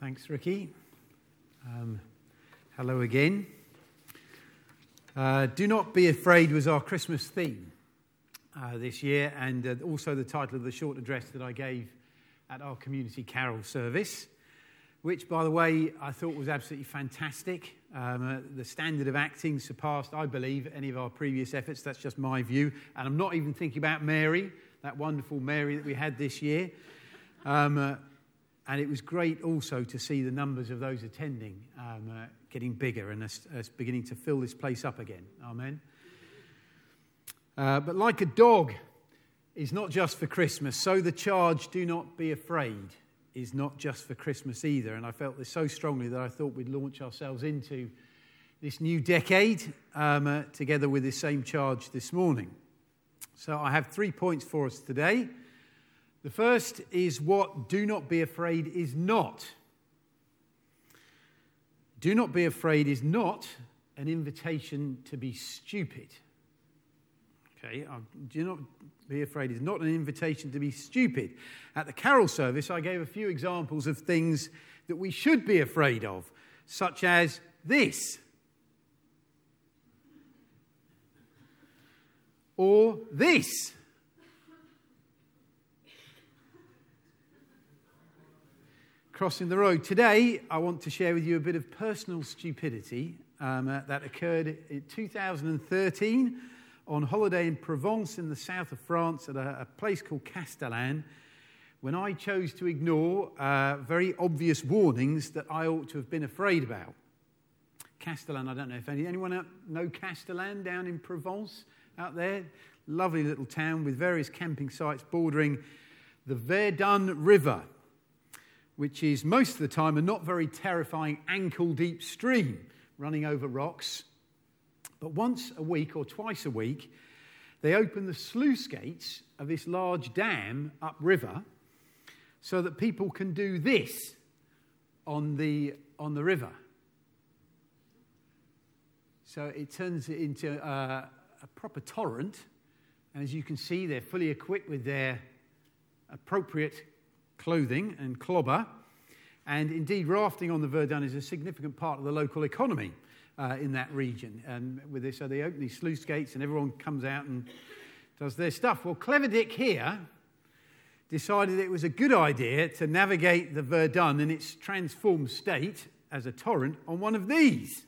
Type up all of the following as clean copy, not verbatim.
Thanks, Ricky. Hello again. Do Not Be Afraid was our Christmas theme this year, and also the title of the short address that I gave at our community carol service, which, by the way, I thought was absolutely fantastic. The standard of acting surpassed, I believe, any of our previous efforts. That's just my view. And I'm not even thinking about Mary, that wonderful Mary that we had this year. And it was great also to see the numbers of those attending getting bigger and us beginning to fill this place up again. Amen. But like a dog is not just for Christmas, so the charge, do not be afraid, is not just for Christmas either. And I felt this so strongly that I thought we'd launch ourselves into this new decade together with this same charge this morning. So I have 3 points for us today. The first is what do not be afraid is not. Do not be afraid is not an invitation to be stupid. Okay, do not be afraid is not an invitation to be stupid. At the carol service, I gave a few examples of things that we should be afraid of, such as this, or this. Crossing the road. Today, I want to share with you a bit of personal stupidity that occurred in 2013 on holiday in Provence in the south of France at a place called Castellane, when I chose to ignore very obvious warnings that I ought to have been afraid about. Castellane, I don't know if anyone know Castellane down in Provence out there? Lovely little town with various camping sites bordering the Verdun River, which is most of the time a not very terrifying ankle-deep stream running over rocks. But once a week or twice a week, they open the sluice gates of this large dam upriver so that people can do this on the river. So it turns it into a proper torrent, and as you can see, they're fully equipped with their appropriate clothing and clobber, and indeed rafting on the Verdun is a significant part of the local economy in that region. And with this, so they open these sluice gates and everyone comes out and does their stuff. Well, Clever Dick here decided it was a good idea to navigate the Verdun in its transformed state as a torrent on one of these.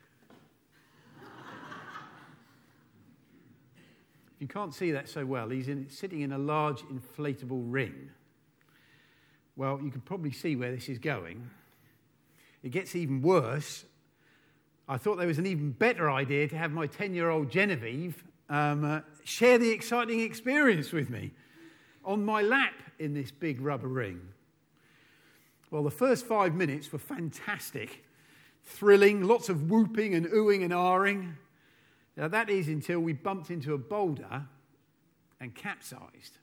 You can't see that so well. He's sitting in a large inflatable ring. Well, you can probably see where this is going. It gets even worse. I thought there was an even better idea to have my 10-year-old Genevieve share the exciting experience with me on my lap in this big rubber ring. Well, the first 5 minutes were fantastic, thrilling, lots of whooping and oohing and ahhing. Now, that is until we bumped into a boulder and capsized.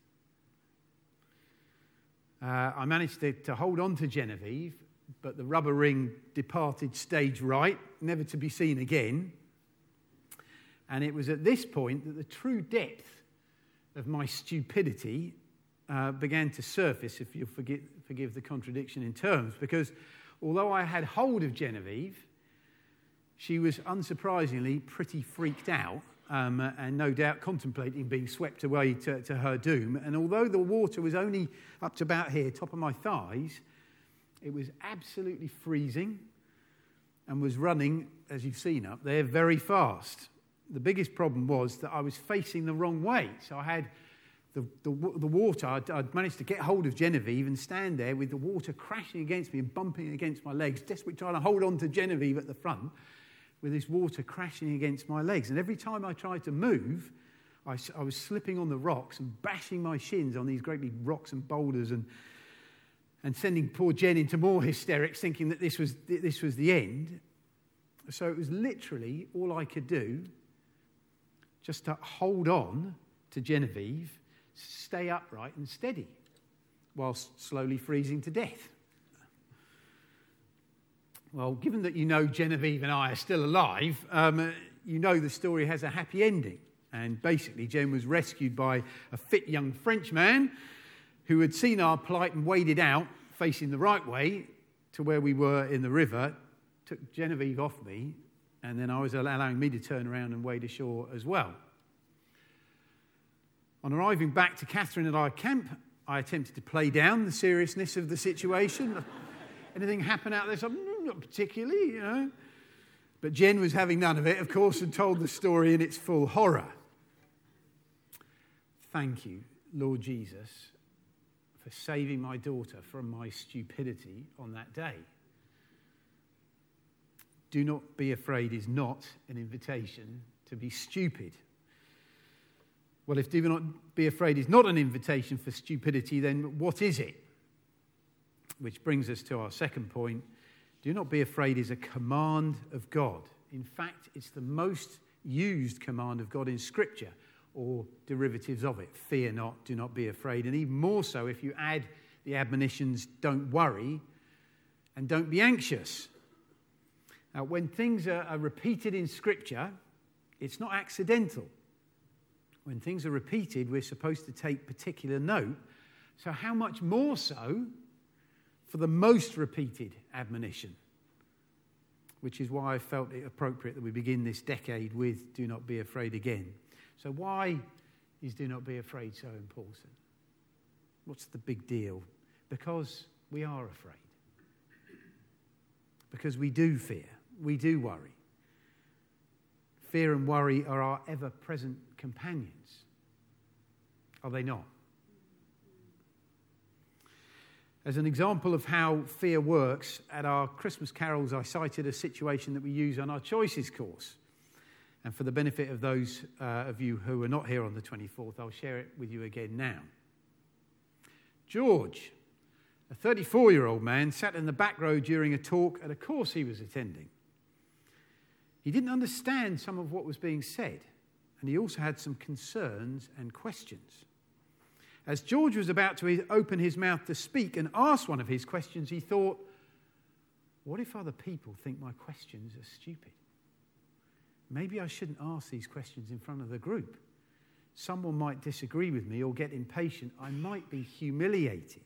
I managed to hold on to Genevieve, but the rubber ring departed stage right, never to be seen again. And it was at this point that the true depth of my stupidity began to surface, if you'll forgive the contradiction in terms, because although I had hold of Genevieve, she was unsurprisingly pretty freaked out. And no doubt contemplating being swept away to her doom. And although the water was only up to about here, top of my thighs, it was absolutely freezing and was running, as you've seen up there, very fast. The biggest problem was that I was facing the wrong way. So I had the water, I'd managed to get hold of Genevieve and stand there with the water crashing against me and bumping against my legs, desperately trying to hold on to Genevieve at the front, with this water crashing against my legs. And every time I tried to move, I was slipping on the rocks and bashing my shins on these great big rocks and boulders and sending poor Jen into more hysterics, thinking that this was the end. So it was literally all I could do just to hold on to Genevieve, stay upright and steady, whilst slowly freezing to death. Well, given that you know Genevieve and I are still alive, you know the story has a happy ending. And basically, Jen was rescued by a fit young Frenchman who had seen our plight and waded out, facing the right way, to where we were in the river, took Genevieve off me, and then I was allowing me to turn around and wade ashore as well. On arriving back to Catherine and our camp, I attempted to play down the seriousness of the situation. Anything happen out there? So, not particularly, you know. But Jen was having none of it, of course, and told the story in its full horror. Thank you, Lord Jesus, for saving my daughter from my stupidity on that day. Do not be afraid is not an invitation to be stupid. Well, if do not be afraid is not an invitation for stupidity, then what is it? Which brings us to our second point. Do not be afraid is a command of God. In fact, it's the most used command of God in Scripture, or derivatives of it. Fear not, do not be afraid. And even more so if you add the admonitions, don't worry and don't be anxious. Now, when things are repeated in Scripture, it's not accidental. When things are repeated, we're supposed to take particular note. So how much more so for the most repeated admonition? Which is why I felt it appropriate that we begin this decade with Do Not Be Afraid again. So why is Do Not Be Afraid so important? What's the big deal? Because we are afraid. Because we do fear. We do worry. Fear and worry are our ever-present companions. Are they not? As an example of how fear works, at our Christmas carols I cited a situation that we use on our Choices course. And for the benefit of those of you who are not here on the 24th, I'll share it with you again now. George, a 34-year-old man, sat in the back row during a talk at a course he was attending. He didn't understand some of what was being said, and he also had some concerns and questions. As George was about to open his mouth to speak and ask one of his questions, he thought, what if other people think my questions are stupid? Maybe I shouldn't ask these questions in front of the group. Someone might disagree with me or get impatient. I might be humiliated.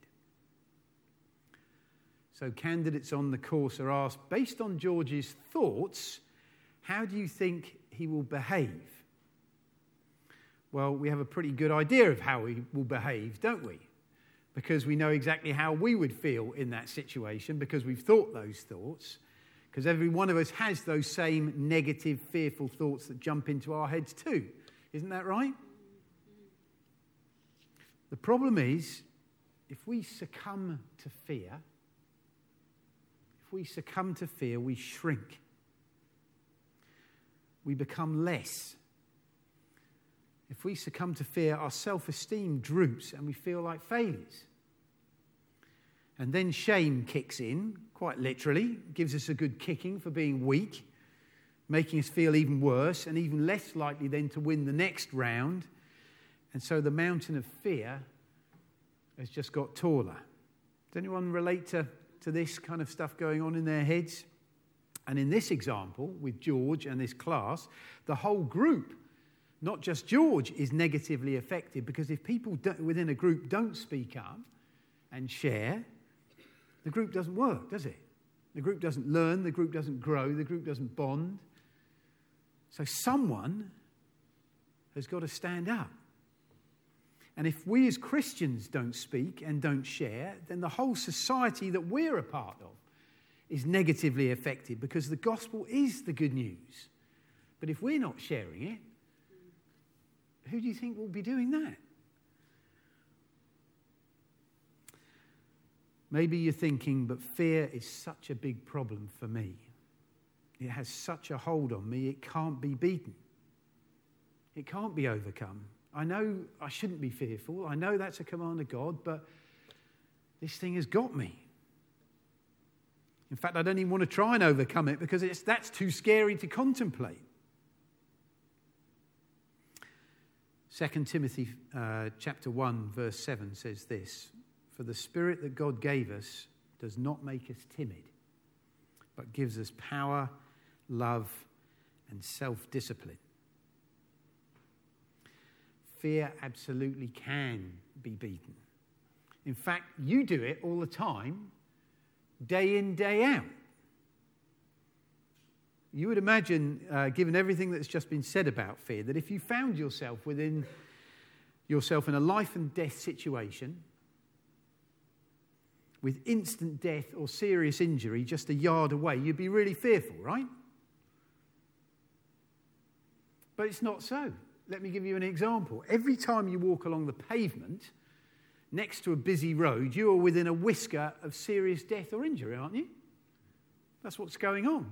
So candidates on the course are asked, based on George's thoughts, how do you think he will behave? Well, we have a pretty good idea of how he will behave, don't we? Because we know exactly how we would feel in that situation, because we've thought those thoughts, because every one of us has those same negative, fearful thoughts that jump into our heads too. Isn't that right? The problem is, if we succumb to fear, we shrink. We become less. If we succumb to fear, our self-esteem droops and we feel like failures. And then shame kicks in, quite literally, gives us a good kicking for being weak, making us feel even worse and even less likely then to win the next round. And so the mountain of fear has just got taller. Does anyone relate to this kind of stuff going on in their heads? And in this example, with George and this class, the whole group, not just George, is negatively affected, because if people within a group don't speak up and share, the group doesn't work, does it? The group doesn't learn, the group doesn't grow, the group doesn't bond. So someone has got to stand up. And if we as Christians don't speak and don't share, then the whole society that we're a part of is negatively affected, because the gospel is the good news. But if we're not sharing it, who do you think will be doing that? Maybe you're thinking, but fear is such a big problem for me. It has such a hold on me, it can't be beaten. It can't be overcome. I know I shouldn't be fearful. I know that's a command of God, but this thing has got me. In fact, I don't even want to try and overcome it, because that's too scary to contemplate. 2 Timothy chapter 1, verse 7 says this: "For the Spirit that God gave us does not make us timid, but gives us power, love, and self-discipline." Fear absolutely can be beaten. In fact, you do it all the time day in, day out. You would imagine, given everything that's just been said about fear, that if you found yourself in a life and death situation with instant death or serious injury just a yard away, you'd be really fearful, right? But it's not so. Let me give you an example. Every time you walk along the pavement next to a busy road, you are within a whisker of serious death or injury, aren't you? That's what's going on.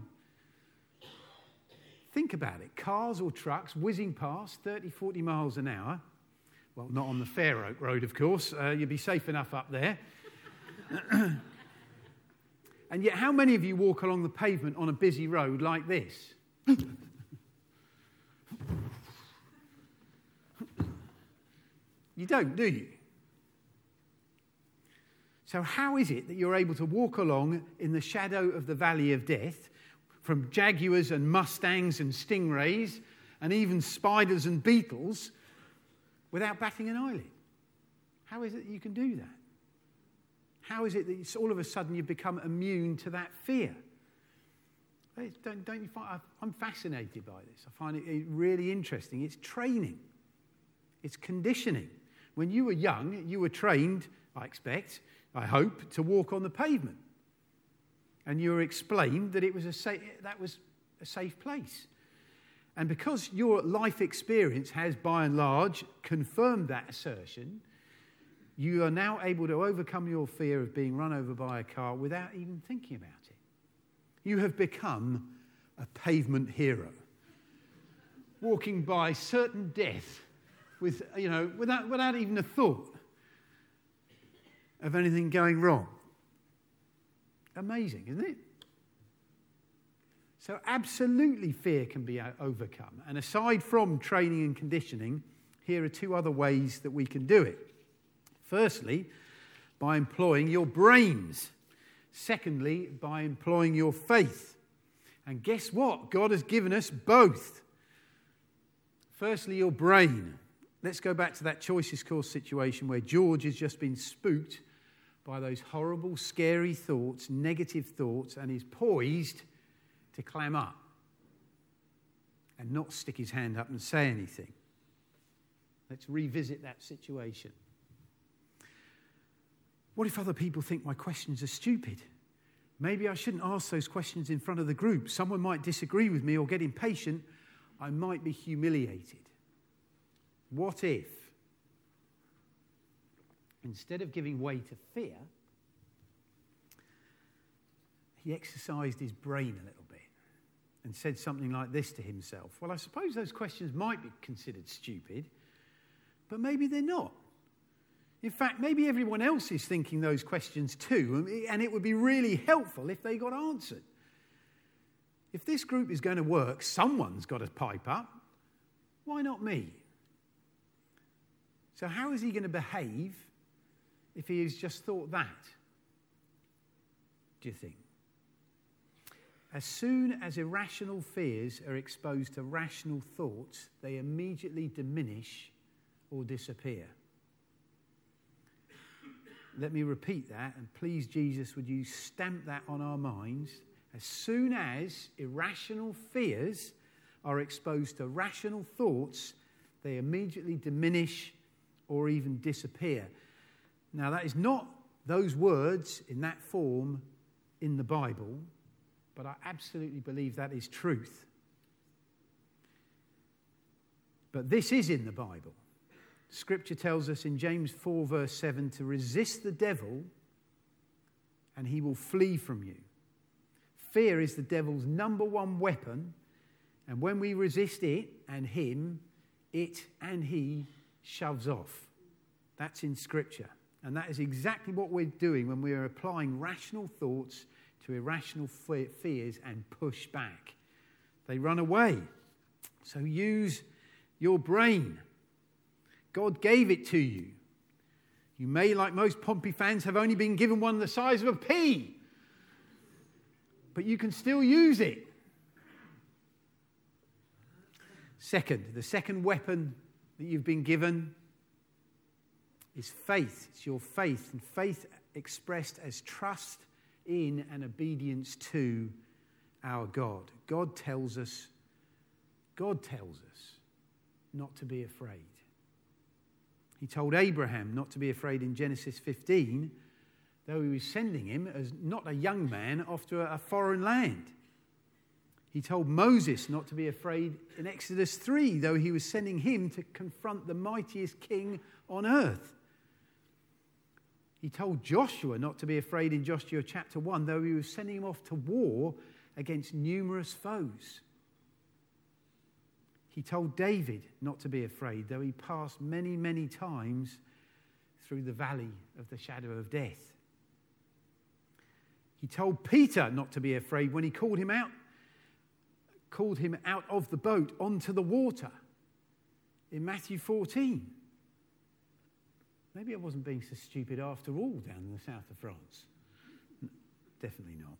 Think about it. Cars or trucks whizzing past 30, 40 miles an hour. Well, not on the Fair Oak Road, of course. You'd be safe enough up there. And yet, how many of you walk along the pavement on a busy road like this? You don't, do you? So how is it that you're able to walk along in the shadow of the valley of death from jaguars and mustangs and stingrays and even spiders and beetles without batting an eyelid? How is it that you can do that? How is it that all of a sudden you become immune to that fear? Don't you find, I'm fascinated by this. I find it really interesting. It's training. It's conditioning. When you were young, you were trained, I expect, I hope, to walk on the pavement. And you were explained that that was a safe place. And because your life experience has, by and large, confirmed that assertion, you are now able to overcome your fear of being run over by a car without even thinking about it. You have become a pavement hero, walking by certain death without even a thought of anything going wrong. Amazing, isn't it? So absolutely fear can be overcome. And aside from training and conditioning, here are two other ways that we can do it. Firstly, by employing your brains. Secondly, by employing your faith. And guess what? God has given us both. Firstly, your brain. Let's go back to that Choices course situation where George has just been spooked by those horrible, scary thoughts, negative thoughts, and is poised to clam up and not stick his hand up and say anything. Let's revisit that situation. What if other people think my questions are stupid? Maybe I shouldn't ask those questions in front of the group. Someone might disagree with me or get impatient. I might be humiliated. What if, instead of giving way to fear, he exercised his brain a little bit and said something like this to himself? Well, I suppose those questions might be considered stupid, but maybe they're not. In fact, maybe everyone else is thinking those questions too, and it would be really helpful if they got answered. If this group is going to work, someone's got to pipe up. Why not me? So how is he going to behave if he has just thought that? Do you think? As soon as irrational fears are exposed to rational thoughts, they immediately diminish or disappear. Let me repeat that, and please, Jesus, would you stamp that on our minds? As soon as irrational fears are exposed to rational thoughts, they immediately diminish or even disappear. Now, that is not those words in that form in the Bible, but I absolutely believe that is truth. But this is in the Bible. Scripture tells us in James 4 verse 7 to resist the devil and he will flee from you. Fear is the devil's number one weapon, and when we resist it and him, it and he shoves off. That's in Scripture. And that is exactly what we're doing when we are applying rational thoughts to irrational fears and push back. They run away. So use your brain. God gave it to you. You may, like most Pompey fans, have only been given one the size of a pea, but you can still use it. The second weapon that you've been given is faith. It's your faith, and faith expressed as trust in and obedience to our God. God tells us not to be afraid. He told Abraham not to be afraid in Genesis 15, though he was sending him as not a young man off to a foreign land. He told Moses not to be afraid in Exodus 3, though he was sending him to confront the mightiest king on earth. He told Joshua not to be afraid in Joshua chapter 1, though he was sending him off to war against numerous foes. He told David not to be afraid, though he passed many, many times through the valley of the shadow of death. He told Peter not to be afraid when he called him out of the boat onto the water in Matthew 14. Maybe I wasn't being so stupid after all down in the south of France. No, definitely not.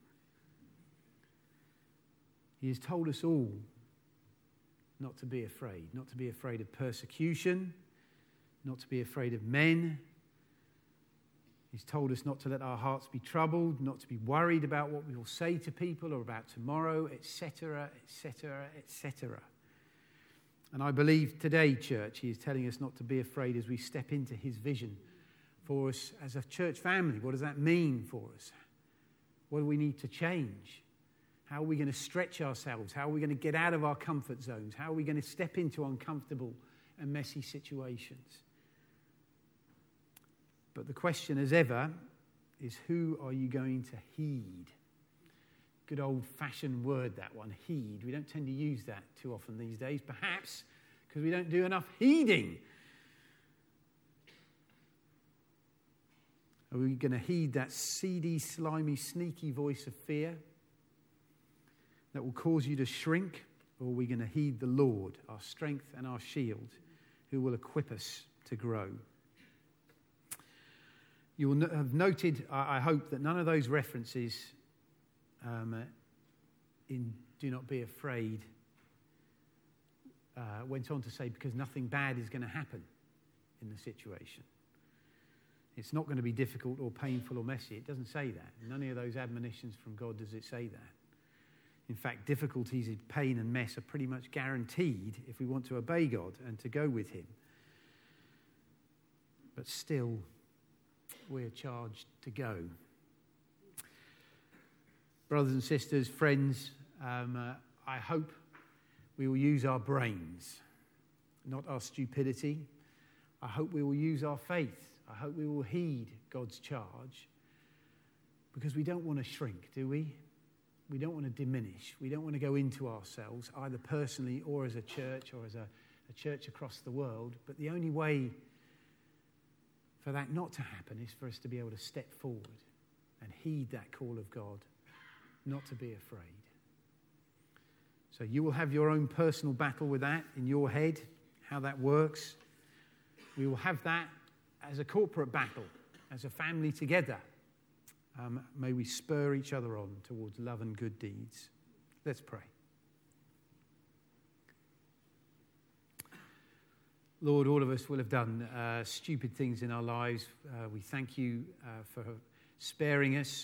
He has told us all not to be afraid of persecution, not to be afraid of men. He's told us not to let our hearts be troubled, not to be worried about what we will say to people or about tomorrow, etc., etc., etc. And I believe today, church, he is telling us not to be afraid as we step into his vision for us as a church family. What does that mean for us? What do we need to change? How are we going to stretch ourselves? How are we going to get out of our comfort zones? How are we going to step into uncomfortable and messy situations? But the question, as ever, is who are you going to heed? Good old-fashioned word, that one, heed. We don't tend to use that too often these days, perhaps because we don't do enough heeding. Are we going to heed that seedy, slimy, sneaky voice of fear that will cause you to shrink? Or are we going to heed the Lord, our strength and our shield, who will equip us to grow? You will have noted, I hope, that none of those references in Do Not Be Afraid went on to say because nothing bad is going to happen in the situation. It's not going to be difficult or painful or messy. It doesn't say that. None of those admonitions from God does it say that. In fact, difficulties, pain and mess are pretty much guaranteed if we want to obey God and to go with him. But still, we're charged to go. Brothers and sisters, friends, I hope we will use our brains, not our stupidity. I hope we will use our faith. I hope we will heed God's charge, because we don't want to shrink, do we? We don't want to diminish. We don't want to go into ourselves, either personally or as a church or as a church across the world. But the only way for that not to happen is for us to be able to step forward and heed that call of God, not to be afraid. So you will have your own personal battle with that in your head, how that works. We will have that as a corporate battle, as a family together. May we spur each other on towards love and good deeds. Let's pray. Lord, all of us will have done stupid things in our lives. We thank you for sparing us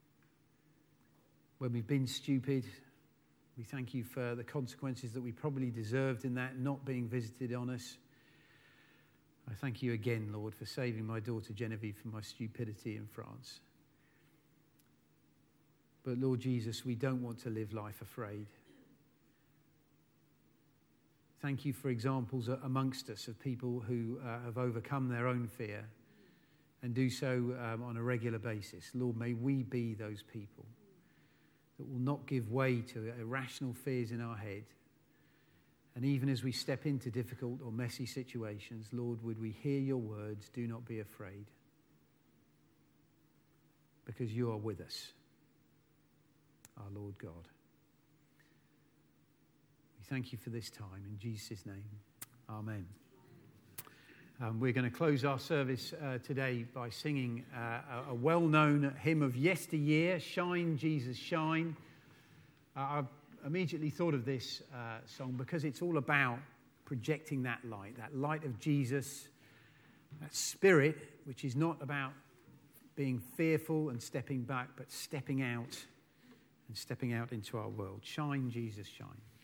when we've been stupid. We thank you for the consequences that we probably deserved in that not being visited on us. I thank you again, Lord, for saving my daughter Genevieve from my stupidity in France. But Lord Jesus, we don't want to live life afraid. Thank you for examples amongst us of people who have overcome their own fear and do so on a regular basis. Lord, may we be those people that will not give way to irrational fears in our head. And even as we step into difficult or messy situations, Lord, would we hear your words, do not be afraid, because you are with us, our Lord God. We thank you for this time. In Jesus' name, amen. We're going to close our service today by singing a well-known hymn of yesteryear, Shine, Jesus, Shine. I immediately thought of this song because it's all about projecting that light of Jesus, that spirit, which is not about being fearful and stepping back, but stepping out and stepping out into our world. Shine, Jesus, shine.